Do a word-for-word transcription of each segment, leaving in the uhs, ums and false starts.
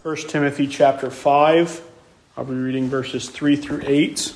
First Timothy chapter five. I'll be reading verses three through eight.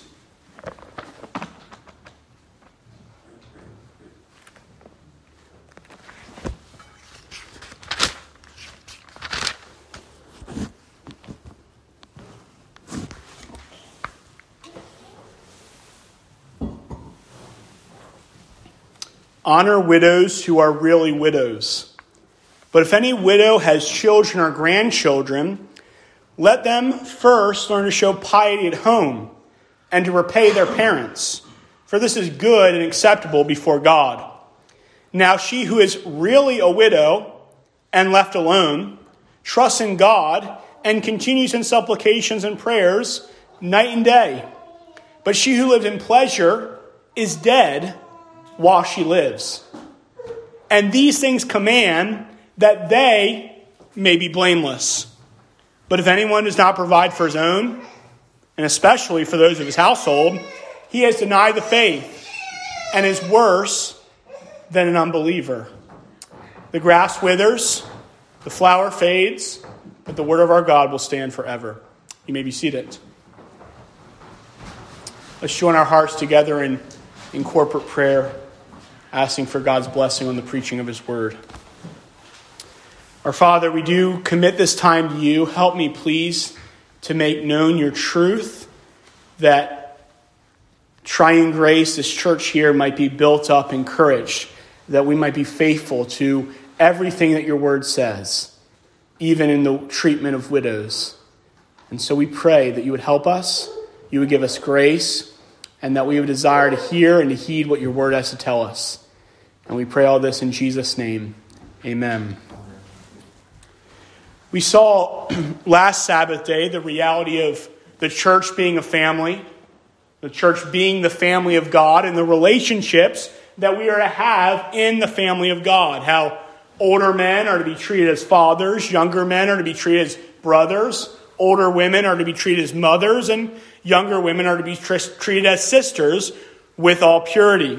Honor widows who are really widows. But if any widow has children or grandchildren, let them first learn to show piety at home and to repay their parents, for this is good and acceptable before God. Now she who is really a widow and left alone trusts in God and continues in supplications and prayers night and day. But she who lives in pleasure is dead while she lives. And these things command that they may be blameless. But if anyone does not provide for his own, and especially for those of his household, he has denied the faith and is worse than an unbeliever. The grass withers, the flower fades, but the word of our God will stand forever. You may be seated. Let's join our hearts together in, in corporate prayer, asking for God's blessing on the preaching of his word. Our Father, we do commit this time to you. Help me, please, to make known your truth, that Triune Grace, this church here, might be built up, encouraged, that we might be faithful to everything that your word says, even in the treatment of widows. And so we pray that you would help us, you would give us grace, and that we would desire to hear and to heed what your word has to tell us. And we pray all this in Jesus' name. Amen. We saw last Sabbath day the reality of the church being a family, the church being the family of God, and the relationships that we are to have in the family of God. How older men are to be treated as fathers, younger men are to be treated as brothers, older women are to be treated as mothers, and younger women are to be tr- treated as sisters with all purity.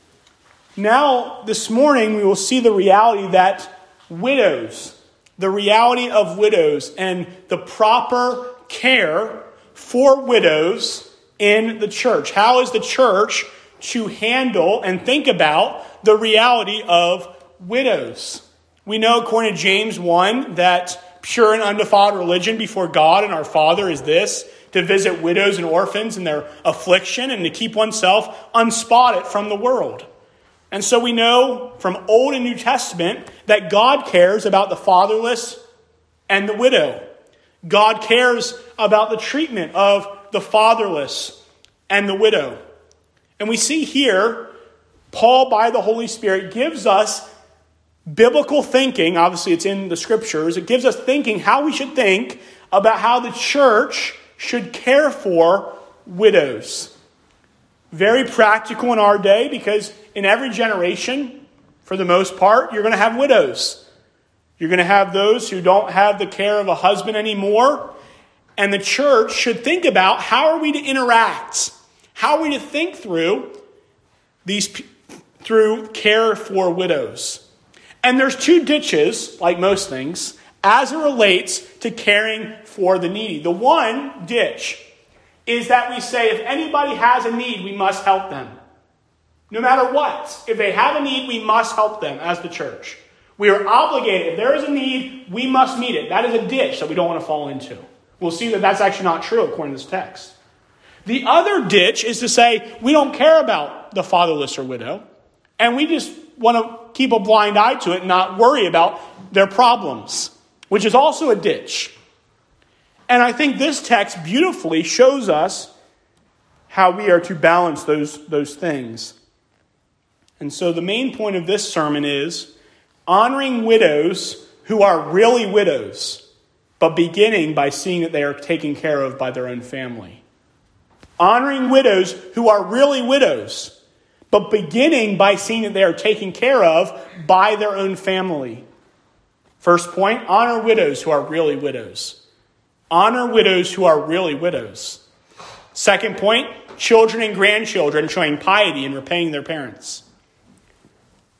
Now, this morning, we will see the reality that widows, the reality of widows and the proper care for widows in the church. How is the church to handle and think about the reality of widows? We know, according to James one, that pure and undefiled religion before God and our Father is this: to visit widows and orphans in their affliction and to keep oneself unspotted from the world. And so we know from Old and New Testament that God cares about the fatherless and the widow. God cares about the treatment of the fatherless and the widow. And we see here, Paul, by the Holy Spirit, gives us biblical thinking. Obviously, it's in the scriptures. It gives us thinking how we should think about how the church should care for widows. Very practical in our day, because in every generation, for the most part, you're going to have widows. You're going to have those who don't have the care of a husband anymore. And the church should think about how are we to interact? How are we to think through these through care for widows? And there's two ditches, like most things, as it relates to caring for the needy. The one ditch is that we say if anybody has a need, we must help them. No matter what. If they have a need, we must help them as the church. We are obligated. If there is a need, we must meet it. That is a ditch that we don't want to fall into. We'll see that that's actually not true according to this text. The other ditch is to say we don't care about the fatherless or widow, and we just want to keep a blind eye to it and not worry about their problems, which is also a ditch. And I think this text beautifully shows us how we are to balance those, those things. And so the main point of this sermon is honoring widows who are really widows, but beginning by seeing that they are taken care of by their own family. Honoring widows who are really widows, but beginning by seeing that they are taken care of by their own family. First point, honor widows who are really widows. Honor widows who are really widows. Second point, children and grandchildren showing piety and repaying their parents.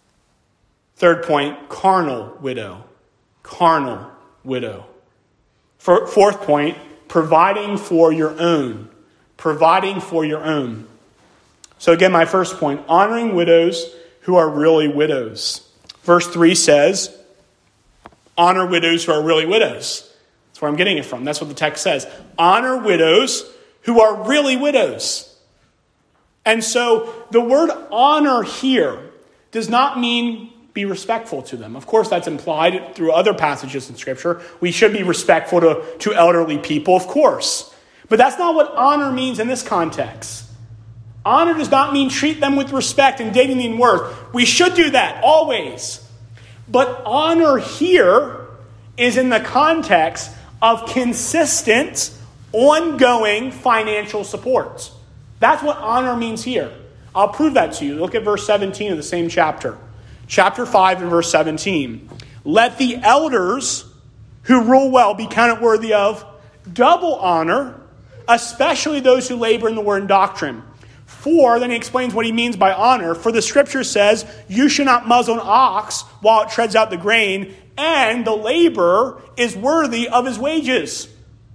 Third point, carnal widow. Carnal widow. For, fourth point, providing for your own. Providing for your own. So again, my first point, honoring widows who are really widows. Verse three says, honor widows who are really widows. That's where I'm getting it from. That's what the text says. Honor widows who are really widows. And so the word honor here does not mean be respectful to them. Of course, that's implied through other passages in Scripture. We should be respectful to, to elderly people, of course. But that's not what honor means in this context. Honor does not mean treat them with respect and dignity and worth. We should do that, always. But honor here is in the context of consistent, ongoing financial support. That's what honor means here. I'll prove that to you. Look at verse seventeen of the same chapter. Chapter five and verse seventeen. Let the elders who rule well be counted worthy of double honor, especially those who labor in the word and doctrine. For, then he explains what he means by honor. For the scripture says, you should not muzzle an ox while it treads out the grain, and the laborer is worthy of his wages.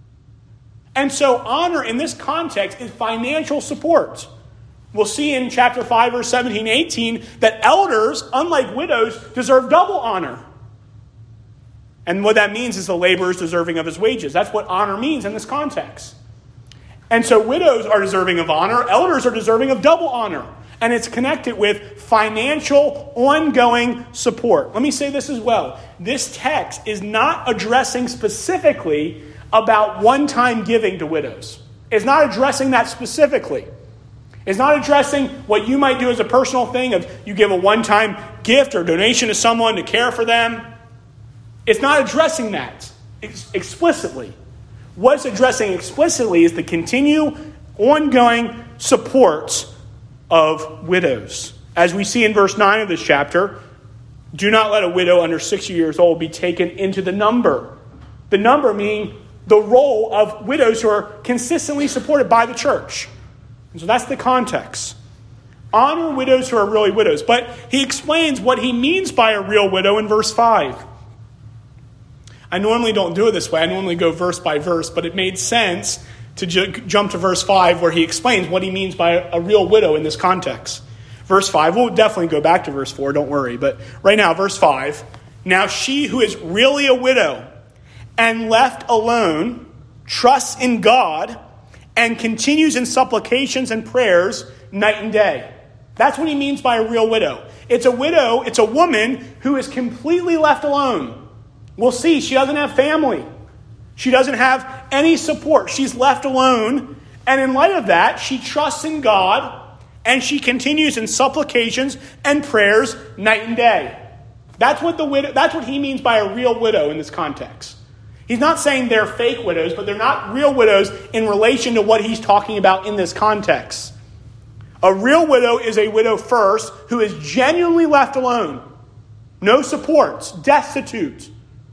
And so honor in this context is financial support. We'll see in chapter five, verse seventeen, eighteen, that elders, unlike widows, deserve double honor. And what that means is the laborer is deserving of his wages. That's what honor means in this context. And so widows are deserving of honor. Elders are deserving of double honor. And it's connected with financial, ongoing support. Let me say this as well. This text is not addressing specifically about one-time giving to widows. It's not addressing that specifically. It's not addressing what you might do as a personal thing of you give a one-time gift or donation to someone to care for them. It's not addressing that ex- explicitly. What it's addressing explicitly is the continued, ongoing support of widows. As we see in verse nine of this chapter, do not let a widow under sixty years old be taken into the number. The number meaning the role of widows who are consistently supported by the church. And so that's the context. Honor widows who are really widows. But he explains what he means by a real widow in verse five. I normally don't do it this way. I normally go verse by verse, but it made sense to ju- jump to verse five where he explains what he means by a, a real widow in this context. Verse five, we'll definitely go back to verse four, don't worry. But right now, verse five, now she who is really a widow and left alone trusts in God and continues in supplications and prayers night and day. That's what he means by a real widow. It's a widow, it's a woman who is completely left alone. We'll see, she doesn't have family. She doesn't have any support. She's left alone. And in light of that, she trusts in God and she continues in supplications and prayers night and day. That's what the widow, that's what he means by a real widow in this context. He's not saying they're fake widows, but they're not real widows in relation to what he's talking about in this context. A real widow is a widow first who is genuinely left alone. No supports, destitute.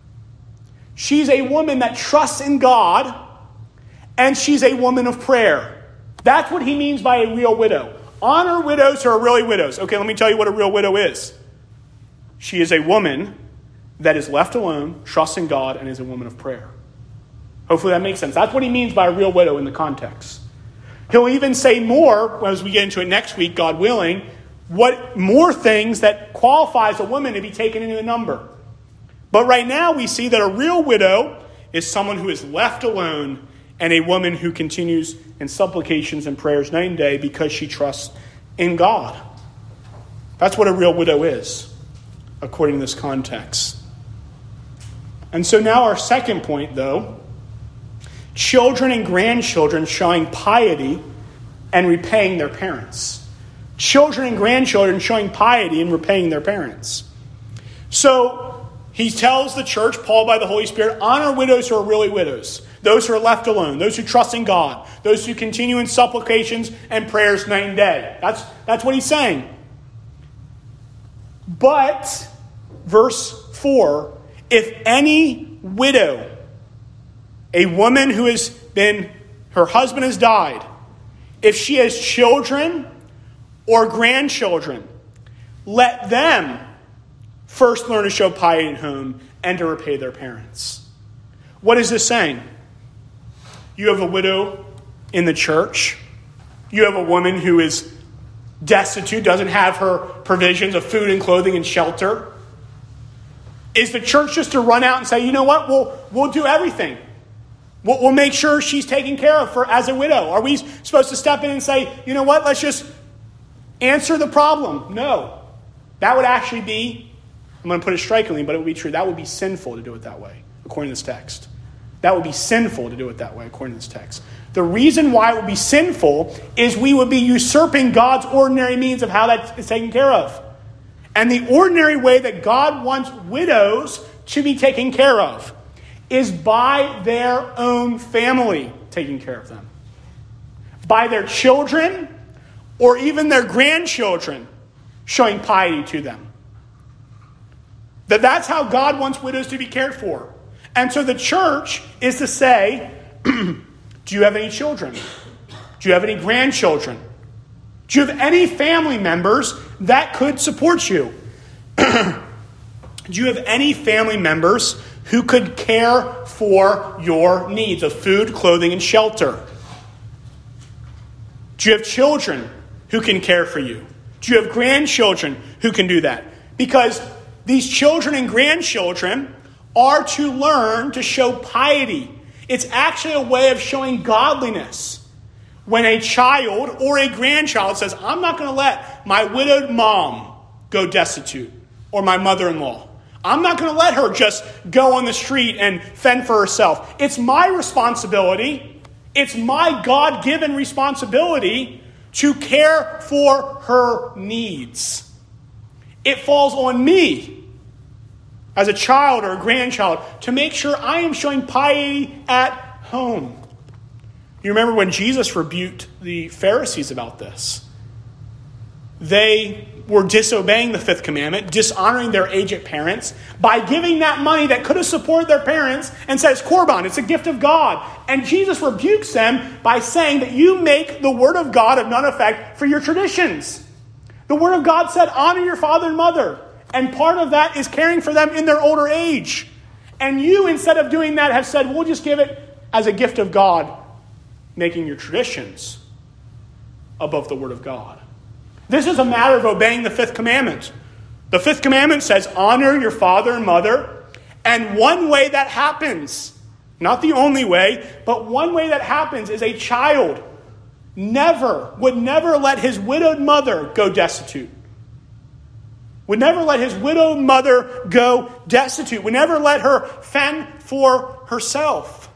She's a woman that trusts in God, and she's a woman of prayer. That's what he means by a real widow. Honor widows who are really widows. Okay, let me tell you what a real widow is. She is a woman that is left alone, trusts in God, and is a woman of prayer. Hopefully that makes sense. That's what he means by a real widow in the context. He'll even say more, as we get into it next week, God willing, what more things that qualifies a woman to be taken into the number. But right now we see that a real widow is someone who is left alone and a woman who continues in supplications and prayers night and day because she trusts in God. That's what a real widow is, according to this context. And so now our second point, though, children and grandchildren showing piety and repaying their parents. Children and grandchildren showing piety and repaying their parents. So he tells the church, Paul by the Holy Spirit, honor widows who are really widows, those who are left alone, those who trust in God, those who continue in supplications and prayers night and day. That's, that's what he's saying. But, verse four, if any widow, a woman who has been, her husband has died, if she has children or grandchildren, let them first learn to show piety at home and to repay their parents. What is this saying? You have a widow in the church. You have a woman who is destitute, doesn't have her provisions of food and clothing and shelter. Is the church just to run out and say, you know what, we'll, we'll do everything. We'll, we'll make sure she's taken care of for as a widow. Are we supposed to step in and say, you know what, let's just answer the problem? No. That would actually be, I'm going to put it strikingly, but it would be true. That would be sinful to do it that way, according to this text. That would be sinful to do it that way, according to this text. The reason why it would be sinful is we would be usurping God's ordinary means of how that is taken care of. And the ordinary way that God wants widows to be taken care of is by their own family taking care of them. By their children or even their grandchildren showing piety to them. That that's how God wants widows to be cared for. And so the church is to say, do you have any children? Do you have any grandchildren? Do you have any family members that could support you? Do you have any family members who could care for your needs of food, clothing, and shelter? Do you have children who can care for you? Do you have grandchildren who can do that? Because these children and grandchildren are to learn to show piety. It's actually a way of showing godliness. When a child or a grandchild says, I'm not going to let my widowed mom go destitute, or my mother-in-law. I'm not going to let her just go on the street and fend for herself. It's my responsibility. It's my God-given responsibility to care for her needs. It falls on me as a child or a grandchild to make sure I am showing piety at home. You remember when Jesus rebuked the Pharisees about this? They were disobeying the fifth commandment, dishonoring their aged parents by giving that money that could have supported their parents and says, Korban, it's a gift of God. And Jesus rebukes them by saying that you make the word of God of none effect for your traditions. The word of God said, honor your father and mother. And part of that is caring for them in their older age. And you, instead of doing that, have said, we'll just give it as a gift of God, making your traditions above the word of God. This is a matter of obeying the fifth commandment. The fifth commandment says, honor your father and mother. And one way that happens, not the only way, but one way that happens is a child never, would never let his widowed mother go destitute. Would never let his widowed mother go destitute. Would never let her fend for herself.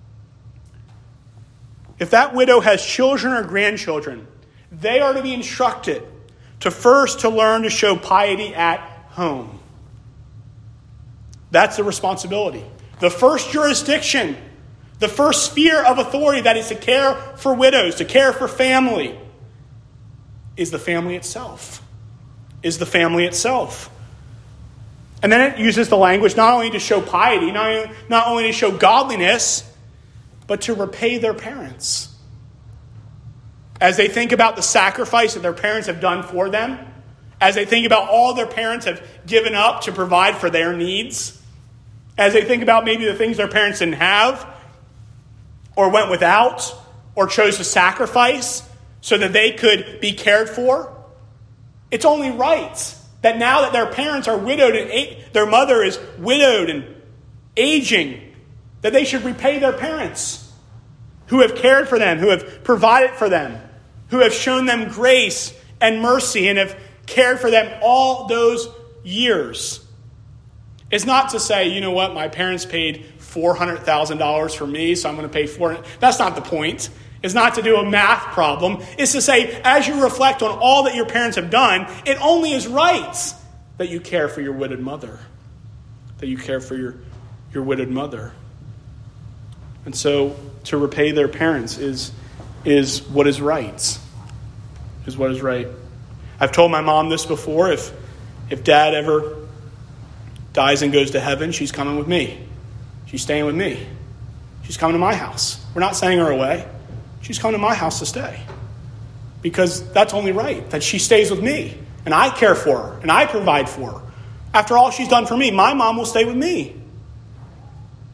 If that widow has children or grandchildren, they are to be instructed to first to learn to show piety at home. That's the responsibility. The first jurisdiction, the first sphere of authority that is to care for widows, to care for family, is the family itself. Is the family itself. And then it uses the language not only to show piety, not only, not only to show godliness, but to repay their parents. As they think about the sacrifice that their parents have done for them, as they think about all their parents have given up to provide for their needs, as they think about maybe the things their parents didn't have, or went without, or chose to sacrifice so that they could be cared for, it's only right that now that their parents are widowed and a- their mother is widowed and aging, that they should repay their parents who have cared for them, who have provided for them, who have shown them grace and mercy and have cared for them all those years. It's not to say, you know what, my parents paid four hundred thousand dollars for me, so I'm going to pay four hundred thousand dollars. That's not the point. It's not to do a math problem. It's to say, as you reflect on all that your parents have done, it only is right that you care for your widowed mother. That you care for your, your widowed mother. And so to repay their parents is, is what is right. Is what is right. I've told my mom this before. If, if dad ever dies and goes to heaven, she's coming with me. She's staying with me. She's coming to my house. We're not sending her away. She's coming to my house to stay. Because that's only right, that she stays with me. And I care for her. And I provide for her. After all she's done for me, my mom will stay with me.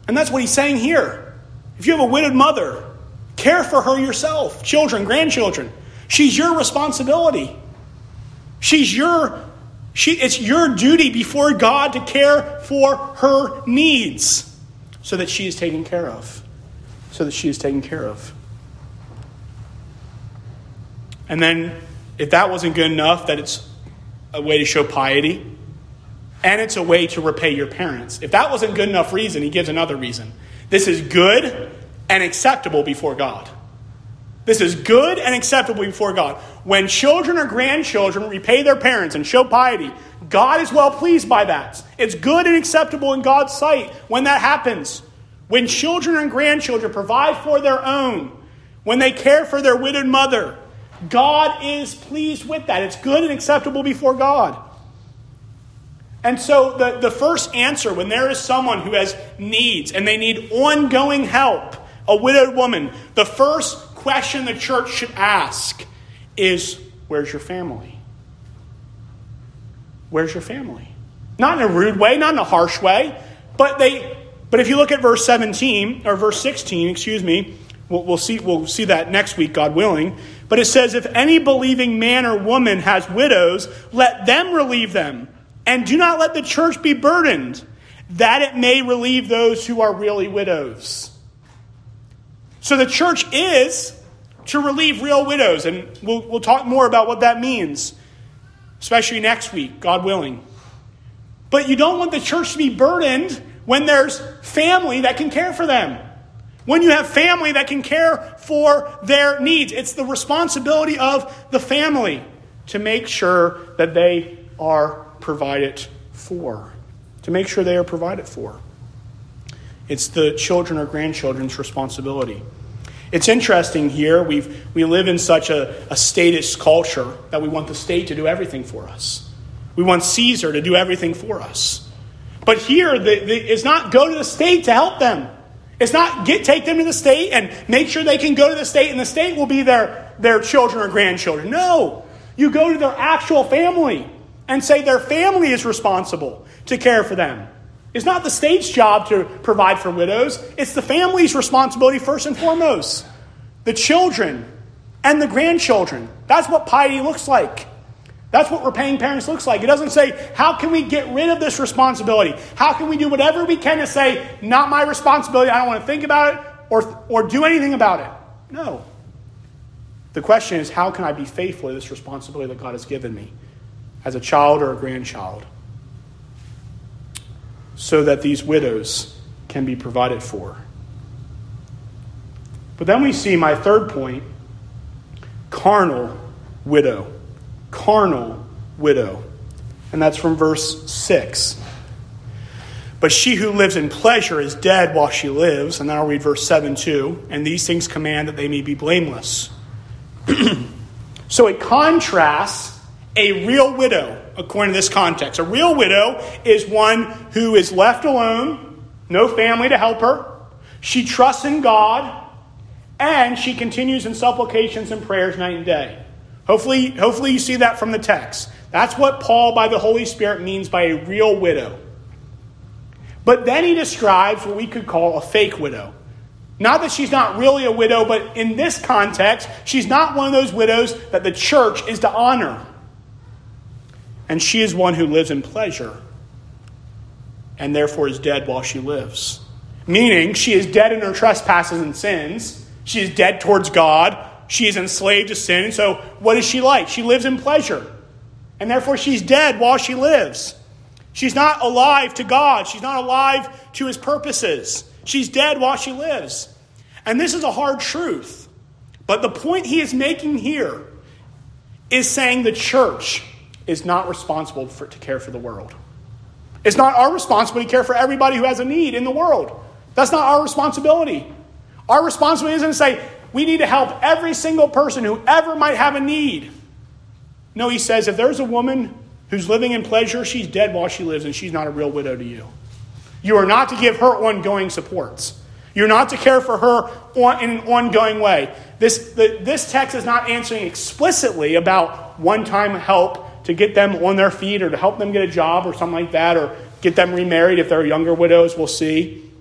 And that's what he's saying here. If you have a widowed mother, care for her yourself, children, grandchildren. She's your responsibility. She's your, she, it's your duty before God to care for her needs so that she is taken care of. So that she is taken care of. And then, if that wasn't good enough, that it's a way to show piety, and it's a way to repay your parents. If that wasn't good enough reason, he gives another reason. This is good and acceptable before God. This is good and acceptable before God. When children or grandchildren repay their parents and show piety, God is well pleased by that. It's good and acceptable in God's sight when that happens. When children and grandchildren provide for their own, when they care for their widowed mother, God is pleased with that. It's good and acceptable before God. And so the, the first answer, when there is someone who has needs and they need ongoing help, a widowed woman, the first question the church should ask is, where's your family? Where's your family? Not in a rude way, not in a harsh way, but they. But if you look at verse seventeen, or verse sixteen, excuse me, we'll, we'll see we'll see that next week, God willing. But it says, if any believing man or woman has widows, let them relieve them. And do not let the church be burdened, that it may relieve those who are really widows. So the church is to relieve real widows. And we'll, we'll talk more about what that means, especially next week, God willing. But you don't want the church to be burdened when there's family that can care for them. When you have family that can care for their needs. It's the responsibility of the family to make sure that they are provided for. To make sure they are provided for. It's the children or grandchildren's responsibility. It's interesting here. We've, we live in such a, a statist culture that we want the state to do everything for us. We want Caesar to do everything for us. But here, the, the, it's not go to the state to help them. It's not get take them to the state and make sure they can go to the state and the state will be their, their children or grandchildren. No. You go to their actual family and say their family is responsible to care for them. It's not the state's job to provide for widows. It's the family's responsibility first and foremost. The children and the grandchildren. That's what piety looks like. That's what repaying parents looks like. It doesn't say, how can we get rid of this responsibility? How can we do whatever we can to say, not my responsibility, I don't want to think about it or, or do anything about it. No. The question is, how can I be faithful to this responsibility that God has given me as a child or a grandchild so that these widows can be provided for? But then we see my third point, carnal widow. Carnal widow. And that's from verse six. But she who lives in pleasure is dead while she lives. And then I'll read verse seven too. And these things command that they may be blameless. So it contrasts a real widow, according to this context. A real widow is one who is left alone, no family to help her. She trusts in God, and she continues in supplications and prayers night and day. Hopefully, hopefully you see that from the text. That's what Paul, by the Holy Spirit, means by a real widow. But then he describes what we could call a fake widow. Not that she's not really a widow, but in this context, she's not one of those widows that the church is to honor. And she is one who lives in pleasure and therefore is dead while she lives. Meaning, she is dead in her trespasses and sins. She is dead towards God. She is enslaved to sin. So what is she like? She lives in pleasure. And therefore she's dead while she lives. She's not alive to God. She's not alive to his purposes. She's dead while she lives. And this is a hard truth. But the point he is making here is saying the church is not responsible for, to care for the world. It's not our responsibility to care for everybody who has a need in the world. That's not our responsibility. Our responsibility isn't to say, we need to help every single person who ever might have a need. No, he says, if there's a woman who's living in pleasure, she's dead while she lives, and she's not a real widow to you. You are not to give her ongoing supports. You're not to care for her on, in an ongoing way. This, the, this text is not answering explicitly about one-time help to get them on their feet or to help them get a job or something like that, or get them remarried if they're younger widows, we'll see.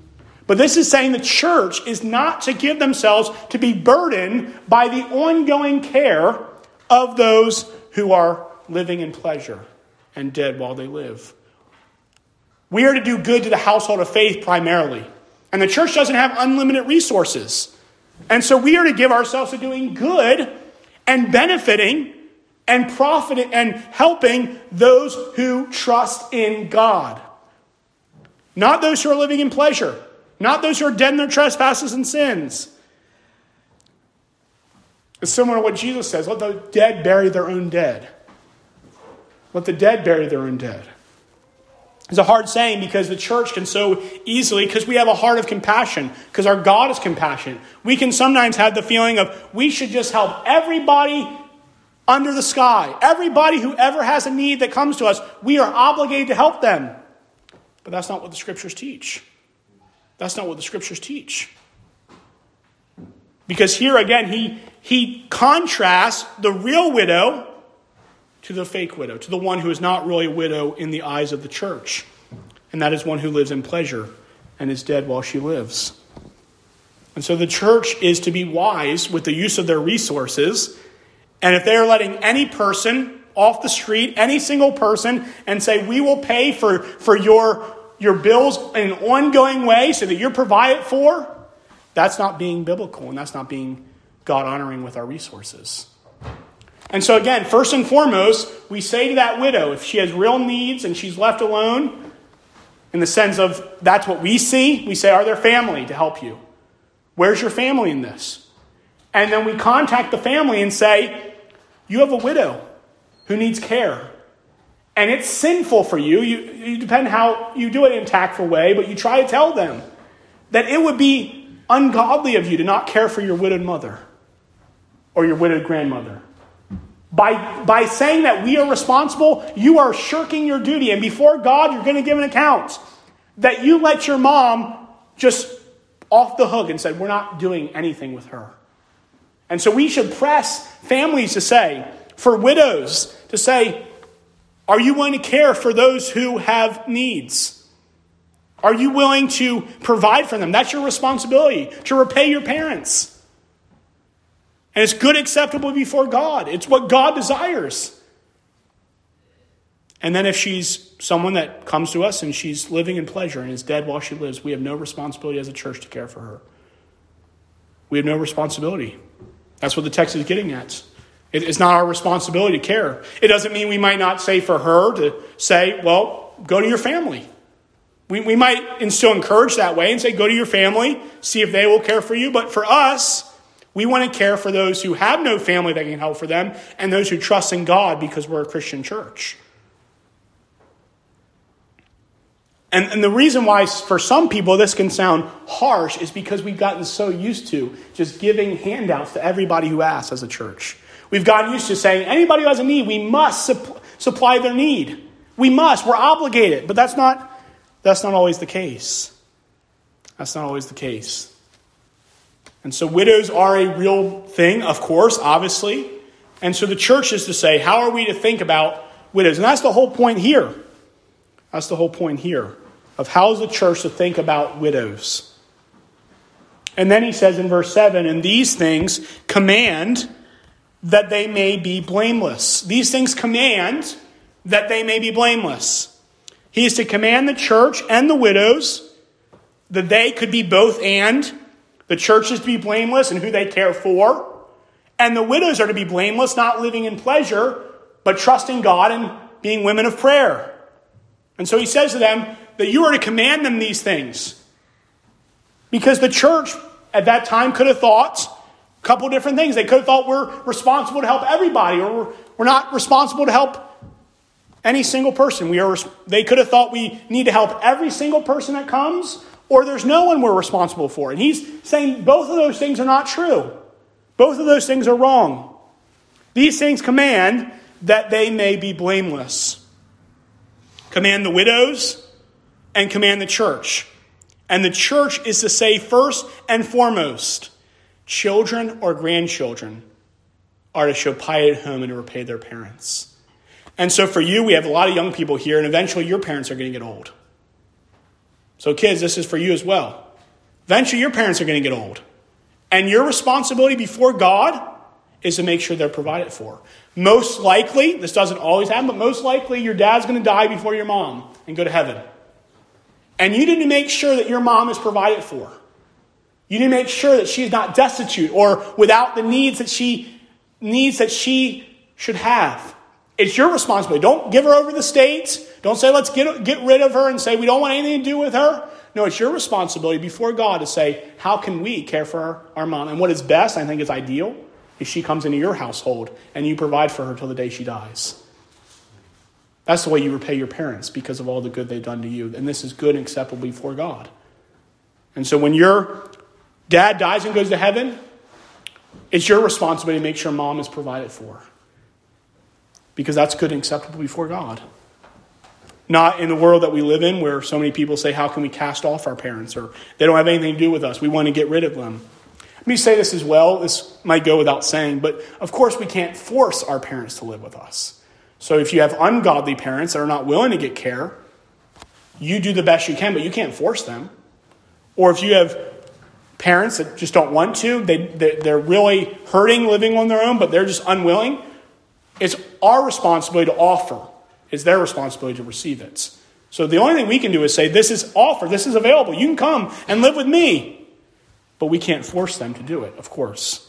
But this is saying the church is not to give themselves to be burdened by the ongoing care of those who are living in pleasure and dead while they live. We are to do good to the household of faith primarily. And the church doesn't have unlimited resources. And so we are to give ourselves to doing good and benefiting and profiting and helping those who trust in God. Not those who are living in pleasure. Not those who are dead in their trespasses and sins. It's similar to what Jesus says. Let the dead bury their own dead. Let the dead bury their own dead. It's a hard saying because the church can so easily, because we have a heart of compassion, because our God is compassionate. We can sometimes have the feeling of we should just help everybody under the sky. Everybody who ever has a need that comes to us, we are obligated to help them. But that's not what the scriptures teach. That's not what the scriptures teach. Because here again, he, he contrasts the real widow to the fake widow, to the one who is not really a widow in the eyes of the church. And that is one who lives in pleasure and is dead while she lives. And so the church is to be wise with the use of their resources. And if they're letting any person off the street, any single person, and say, we will pay for, for your, your bills in an ongoing way so that you're provided for, that's not being biblical and that's not being God-honoring with our resources. And so again, first and foremost, we say to that widow, if she has real needs and she's left alone, in the sense of that's what we see, we say, are there family to help you? Where's your family in this? And then we contact the family and say, you have a widow who needs care. And it's sinful for you. You, you depend how you do it in a tactful way, but you try to tell them that it would be ungodly of you to not care for your widowed mother or your widowed grandmother. By, by saying that we are responsible, you are shirking your duty. And before God, you're going to give an account. That you let your mom just off the hook and said, we're not doing anything with her. And so we should press families to say, for widows, to say, are you willing to care for those who have needs? Are you willing to provide for them? That's your responsibility, to repay your parents. And it's good, acceptable before God. It's what God desires. And then if she's someone that comes to us and she's living in pleasure and is dead while she lives, we have no responsibility as a church to care for her. We have no responsibility. That's what the text is getting at. It's not our responsibility to care. It doesn't mean we might not say for her to say, well, go to your family. We, we might still encourage that way and say, go to your family, see if they will care for you. But for us, we want to care for those who have no family that can help for them and those who trust in God because we're a Christian church. And, and the reason why for some people this can sound harsh is because we've gotten so used to just giving handouts to everybody who asks as a church. We've gotten used to saying anybody who has a need, we must supp- supply their need. We must. We're obligated. But that's not, that's not always the case. That's not always the case. And so widows are a real thing, of course, obviously. And so the church is to say, how are we to think about widows? And that's the whole point here. That's the whole point here of how is the church to think about widows. And then he says in verse seven, and these things command that they may be blameless. These things command that they may be blameless. He is to command the church and the widows that they could be both and. The church is to be blameless in who they care for. And the widows are to be blameless, not living in pleasure, but trusting God and being women of prayer. And so he says to them that you are to command them these things. Because the church at that time could have thought a couple of different things. They could have thought we're responsible to help everybody, or we're, we're not responsible to help any single person. We are. They could have thought we need to help every single person that comes, or there's no one we're responsible for. And he's saying both of those things are not true. Both of those things are wrong. These things command that they may be blameless. Command the widows and command the church. And the church is to say first and foremost, children or grandchildren are to show piety at home and to repay their parents. And so for you, we have a lot of young people here, and eventually your parents are going to get old. So kids, this is for you as well. Eventually, your parents are going to get old. And your responsibility before God is to make sure they're provided for. Most likely, this doesn't always happen, but most likely your dad's going to die before your mom and go to heaven. And you need to make sure that your mom is provided for. You need to make sure that she's not destitute or without the needs that she needs that she should have. It's your responsibility. Don't give her over to the States. Don't say, let's get, get rid of her and say we don't want anything to do with her. No, it's your responsibility before God to say, how can we care for our, our mom? And what is best, I think is ideal, is she comes into your household and you provide for her till the day she dies. That's the way you repay your parents because of all the good they've done to you. And this is good and acceptable before God. And so when your dad dies and goes to heaven, it's your responsibility to make sure mom is provided for. Because that's good and acceptable before God. Not in the world that we live in where so many people say, how can we cast off our parents? Or they don't have anything to do with us. We want to get rid of them. Let me say this as well. This might go without saying. But of course we can't force our parents to live with us. So if you have ungodly parents that are not willing to get care, you do the best you can, but you can't force them. Or if you have parents that just don't want to, they, they're really hurting living on their own, but they're just unwilling, it's our responsibility to offer. It's their responsibility to receive it. So the only thing we can do is say, this is offered, this is available. You can come and live with me. But we can't force them to do it, of course.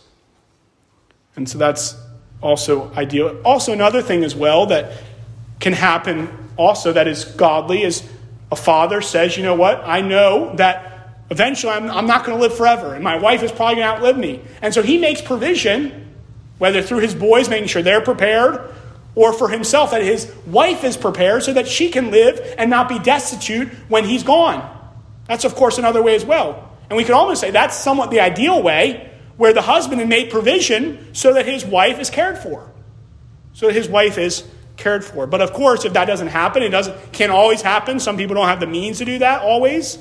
And so that's also ideal. Also, another thing as well that can happen also that is godly is a father says, you know what, I know that eventually I'm, I'm not going to live forever, and my wife is probably going to outlive me. And so he makes provision, whether through his boys, making sure they're prepared, or for himself, that his wife is prepared so that she can live and not be destitute when he's gone. That's, of course, another way as well. And we can almost say that's somewhat the ideal way, where the husband had made provision so that his wife is cared for. So that his wife is cared for. But of course, if that doesn't happen, it doesn't can't always happen. Some people don't have the means to do that always.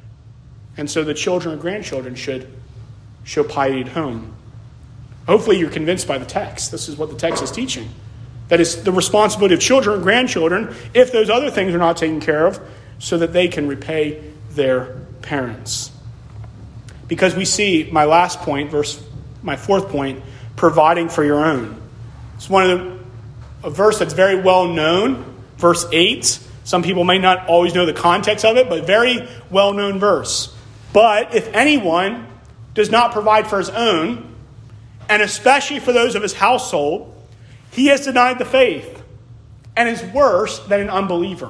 And so the children and grandchildren should show piety at home. Hopefully you're convinced by the text. This is what the text is teaching. That is the responsibility of children and grandchildren, if those other things are not taken care of, so that they can repay their parents. Because we see my last point, verse, my fourth point, providing for your own. It's one of the, a verse that's very well known, verse eight. Some people may not always know the context of it, but very well known verse. But if anyone does not provide for his own, and especially for those of his household, he has denied the faith and is worse than an unbeliever.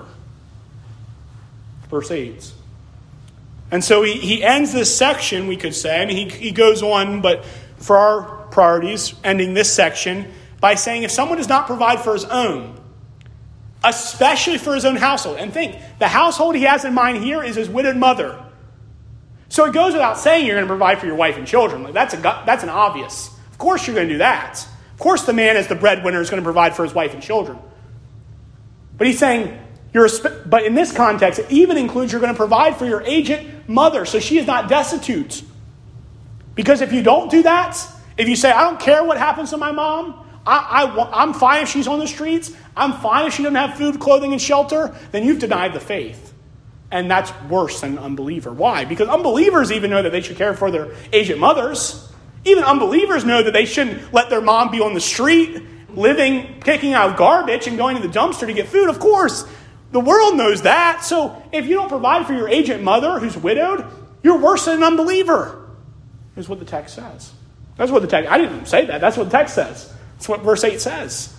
Verse eight. And so he, he ends this section, we could say. I mean, he, he goes on, but for our priorities, ending this section by saying if someone does not provide for his own, especially for his own household. And think, the household he has in mind here is his widowed mother. So it goes without saying you're going to provide for your wife and children. Like that's a that's an obvious. Of course you're going to do that. Of course the man as the breadwinner is going to provide for his wife and children. But he's saying, you're, but in this context, it even includes you're going to provide for your aged mother so she is not destitute. Because if you don't do that, if you say, I don't care what happens to my mom, I, I, I'm fine if she's on the streets, I'm fine if she doesn't have food, clothing, and shelter, then you've denied the faith. And that's worse than an unbeliever. Why? Because unbelievers even know that they should care for their aged mothers. Even unbelievers know that they shouldn't let their mom be on the street, living, picking out garbage and going to the dumpster to get food. Of course, the world knows that. So if you don't provide for your aged mother who's widowed, you're worse than an unbeliever. Is what the text says. That's what the text, I didn't say that. That's what the text says. That's what verse eight says.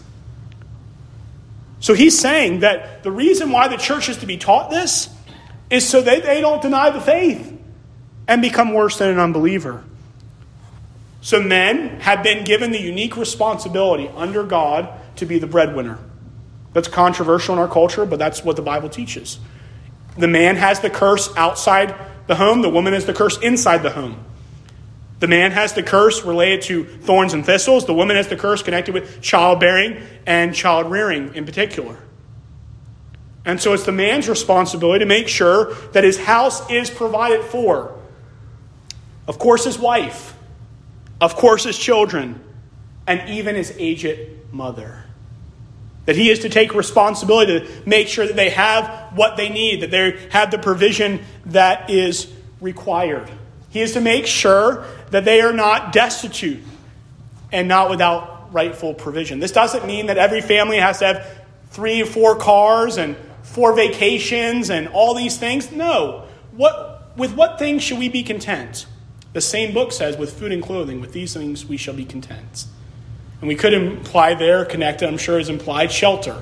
So he's saying that the reason why the church is to be taught this is so that they don't deny the faith and become worse than an unbeliever. So men have been given the unique responsibility under God to be the breadwinner. That's controversial in our culture, but that's what the Bible teaches. The man has the curse outside the home. The woman has the curse inside the home. The man has the curse related to thorns and thistles. The woman has the curse connected with childbearing and child rearing in particular. And so it's the man's responsibility to make sure that his house is provided for. Of course, his wife. Of course, his children. And even his aged mother. That he is to take responsibility to make sure that they have what they need. That they have the provision that is required. He is to make sure that they are not destitute and not without rightful provision. This doesn't mean that every family has to have three or four cars and four vacations and all these things. No. What, with what things should we be content? The same book says, with food and clothing, with these things we shall be content. And we could imply there, connected, I'm sure is implied, shelter.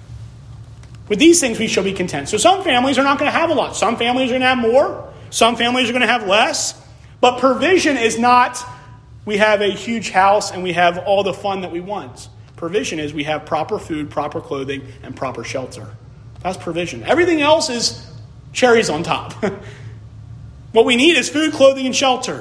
With these things we shall be content. So some families are not going to have a lot. Some families are going to have more. Some families are going to have less. But provision is not, we have a huge house and we have all the fun that we want. Provision is we have proper food, proper clothing, and proper shelter. That's provision. Everything else is cherries on top. What we need is food, clothing, and shelter.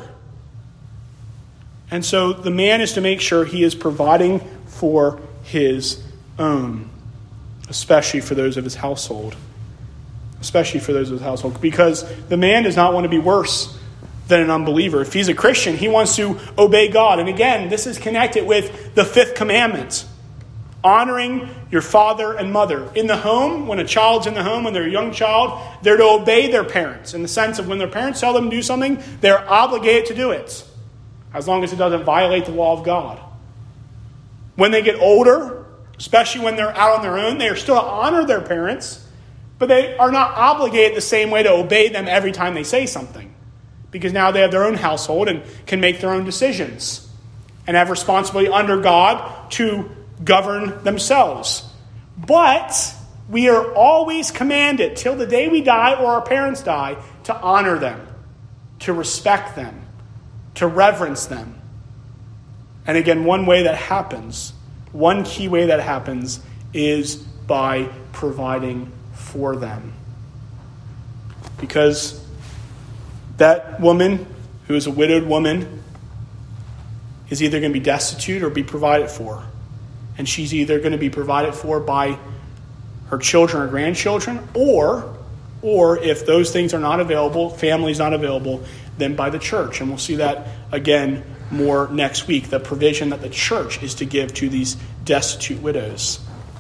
And so the man is to make sure he is providing for his own, especially for those of his household. Especially for those of his household. Because the man does not want to be worse than an unbeliever. If he's a Christian, he wants to obey God. And again, this is connected with the fifth commandment. Honoring your father and mother. In the home, when a child's in the home, when they're a young child, they're to obey their parents. In the sense of when their parents tell them to do something, they're obligated to do it. As long as it doesn't violate the law of God. When they get older, especially when they're out on their own, they are still to honor their parents, but they are not obligated the same way to obey them every time they say something. Because now they have their own household and can make their own decisions. And have responsibility under God to govern themselves. But we are always commanded, till the day we die or our parents die, to honor them, to respect them, to reverence them. And again, one way that happens, one key way that happens, is by providing for them. Because that woman, who is a widowed woman, is either going to be destitute or be provided for. And she's either going to be provided for by her children or grandchildren, or, or if those things are not available, family's not available, then by the church. And we'll see that again more next week, the provision that the church is to give to these destitute widows.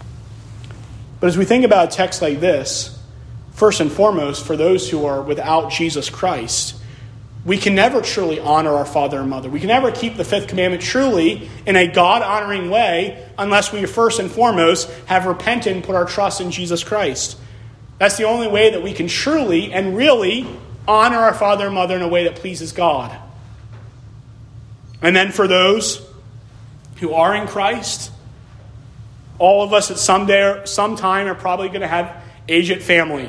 But as we think about a text like this, first and foremost, for those who are without Jesus Christ, we can never truly honor our father and mother. We can never keep the fifth commandment truly in a God-honoring way unless we first and foremost have repented and put our trust in Jesus Christ. That's the only way that we can truly and really honor our father and mother in a way that pleases God. And then for those who are in Christ, all of us at some day, some time are probably going to have aged family.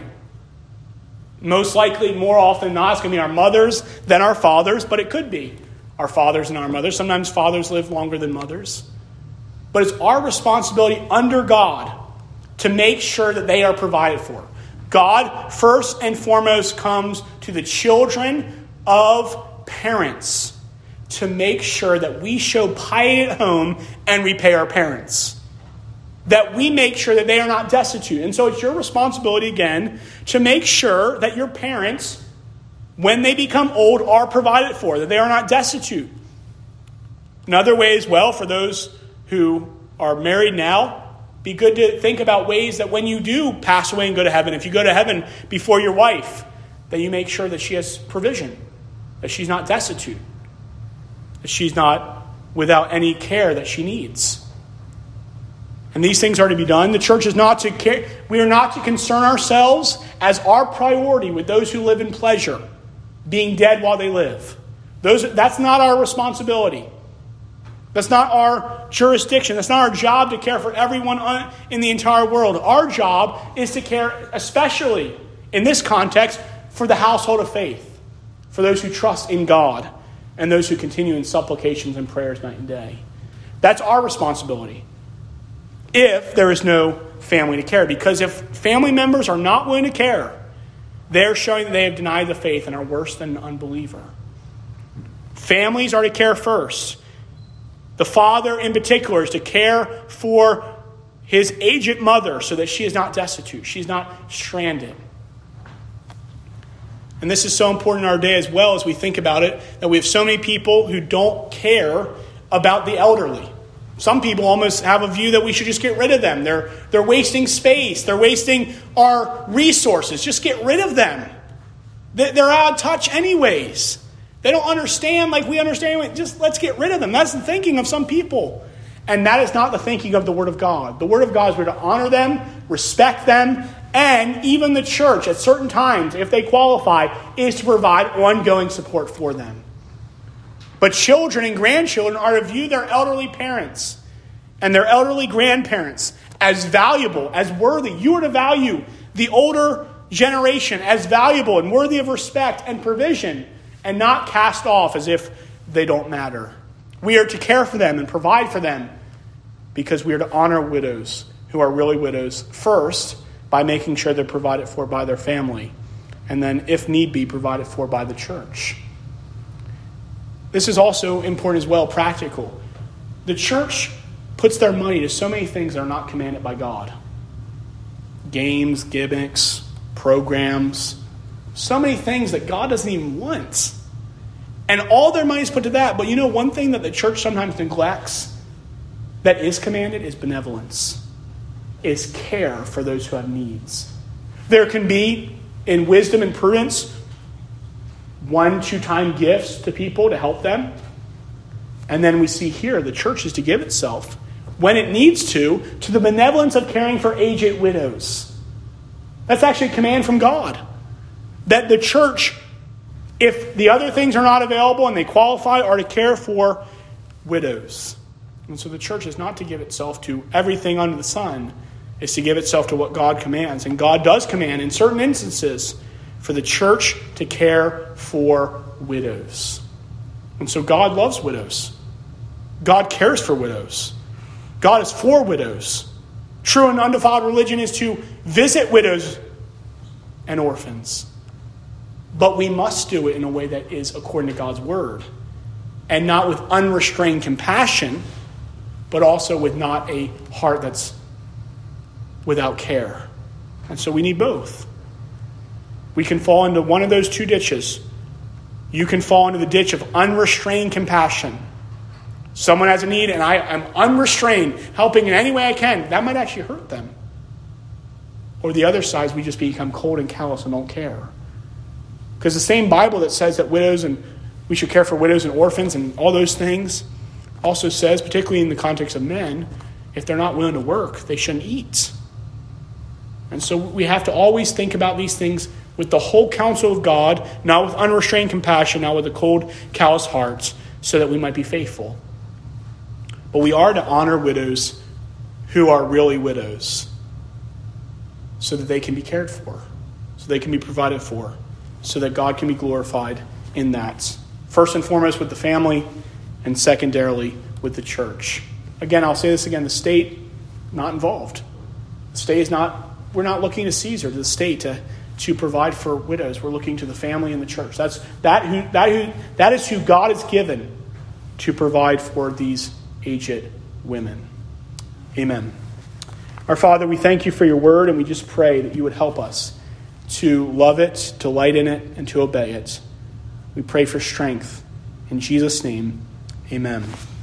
Most likely, more often than not, it's going to be our mothers than our fathers, but it could be our fathers and our mothers. Sometimes fathers live longer than mothers. But it's our responsibility under God to make sure that they are provided for. God, first and foremost, comes to the children of parents to make sure that we show piety at home and repay our parents. That we make sure that they are not destitute. And so it's your responsibility, again, to make sure that your parents, when they become old, are provided for, that they are not destitute. Another way as well, for those who are married now, be good to think about ways that when you do pass away and go to heaven, if you go to heaven before your wife, that you make sure that she has provision, that she's not destitute, that she's not without any care that she needs. And these things are to be done. The church is not to care. We are not to concern ourselves as our priority with those who live in pleasure, being dead while they live. Those, that's not our responsibility. That's not our jurisdiction. That's not our job to care for everyone in the entire world. Our job is to care, especially in this context, for the household of faith, for those who trust in God and those who continue in supplications and prayers night and day. That's our responsibility. If there is no family to care. Because if family members are not willing to care, they're showing that they have denied the faith and are worse than an unbeliever. Families are to care first. The father in particular is to care for his aged mother so that she is not destitute. She's not stranded. And this is so important in our day as well as we think about it, that we have so many people who don't care about the elderly. Some people almost have a view that we should just get rid of them. They're, they're wasting space. They're wasting our resources. Just get rid of them. They're out of touch anyways. They don't understand like we understand. Just let's get rid of them. That's the thinking of some people. And that is not the thinking of the Word of God. The Word of God is we're to honor them, respect them, and even the church at certain times, if they qualify, is to provide ongoing support for them. But children and grandchildren are to view their elderly parents and their elderly grandparents as valuable, as worthy. You are to value the older generation as valuable and worthy of respect and provision, and not cast off as if they don't matter. We are to care for them and provide for them because we are to honor widows who are really widows first by making sure they're provided for by their family, and then, if need be, provided for by the church. This is also important as well, practical. The church puts their money to so many things that are not commanded by God. Games, gimmicks, programs, so many things that God doesn't even want. And all their money is put to that. But you know, one thing that the church sometimes neglects that is commanded is benevolence, is care for those who have needs. There can be, in wisdom and prudence, one, two-time gifts to people to help them. And then we see here the church is to give itself, when it needs to, to the benevolence of caring for aged widows. That's actually a command from God. That the church, if the other things are not available and they qualify, are to care for widows. And so the church is not to give itself to everything under the sun. It's to give itself to what God commands. And God does command in certain instances for the church to care for widows. And so God loves widows. God cares for widows. God is for widows. True and undefiled religion is to visit widows and orphans. But we must do it in a way that is according to God's word. And not with unrestrained compassion, but also with not a heart that's without care. And so we need both. We can fall into one of those two ditches. You can fall into the ditch of unrestrained compassion. Someone has a need and I am unrestrained, helping in any way I can. That might actually hurt them. Or the other side is we just become cold and callous and don't care. Because the same Bible that says that widows and we should care for widows and orphans and all those things also says, particularly in the context of men, if they're not willing to work, they shouldn't eat. And so we have to always think about these things with the whole counsel of God, not with unrestrained compassion, not with a cold, callous hearts, so that we might be faithful. But we are to honor widows who are really widows, so that they can be cared for, so they can be provided for, so that God can be glorified in that. First and foremost with the family, and secondarily with the church. Again, I'll say this again, the state not involved. The state is not, we're not looking to Caesar, to the state, to, to provide for widows. We're looking to the family and the church. That's that who that who that is who God has given to provide for these aged women. Amen. Our Father, we thank you for your word, and we just pray that you would help us to love it, to delight in it, and to obey it. We pray for strength. In Jesus' name, amen.